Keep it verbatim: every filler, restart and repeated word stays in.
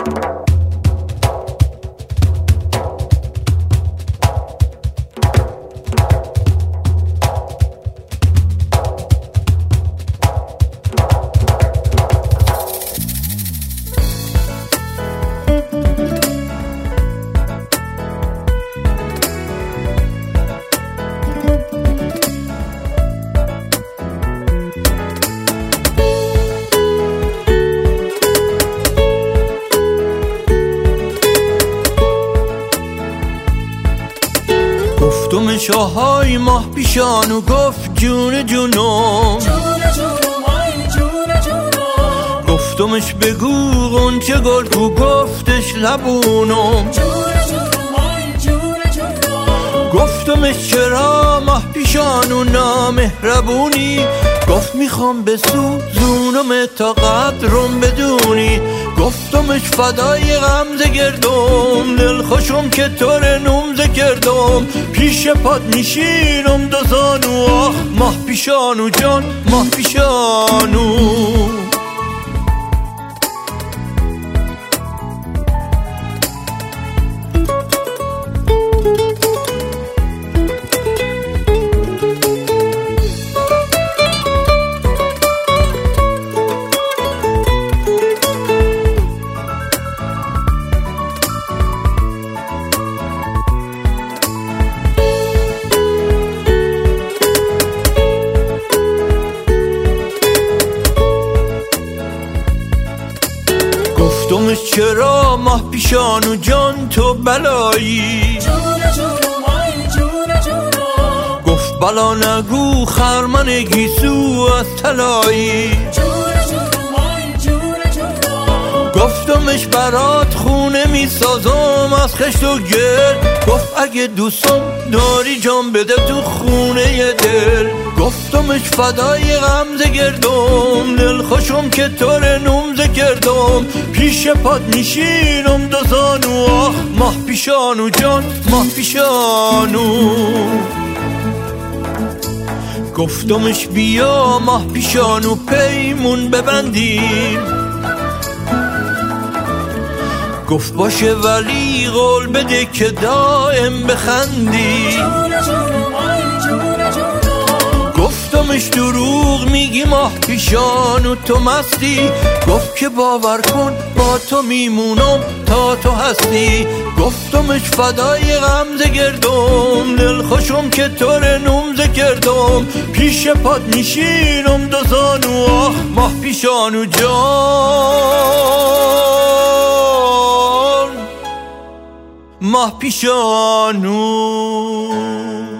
گفتم شاهای ماه پیشانو گفت جون جونم، گفتمش بگو غنچه گل کو گفتش لبونم، گفتمش چرا ماه پیشانو نامهربونی، گفت میخوام بسوزونم تا قدرم بدونی، گفتمش فدای غمزه گردم دل خوشم که طور نمزه کردم، پیش پاد نشینم دو زانو آخ ماه پیشانو جان ماه پیشانو. گفتمش چرا ماه پیشانو جان تو بلایی، گفت بلا نگو خرمن گیسو از طلایی، گفتمش برات خونه میسازم از خشت و گرد، گفت اگه دوستم داری جان بده تو خونه دل، گفتمش فدای غمزه گردم دل خوشم که طور نمزه کردم، پیش پاد نشینم دو زانو آخ ماه پیشانو جان ماه پیشانو. گفتمش بیا ماه پیشانو پیمون ببندیم، گفت باشه ولی قول بده که دائم بخندی، گفتمش دروغ میگی ماه پیشانو تو مستی، گفت که باور کن با تو میمونم تا تو هستی، گفتمش فدای غمزه گردم دل خوشم که طور نمزه کردم، پیش پاد نشینم دو زانو آخ ماه پیشانو جان ماه پیشانو.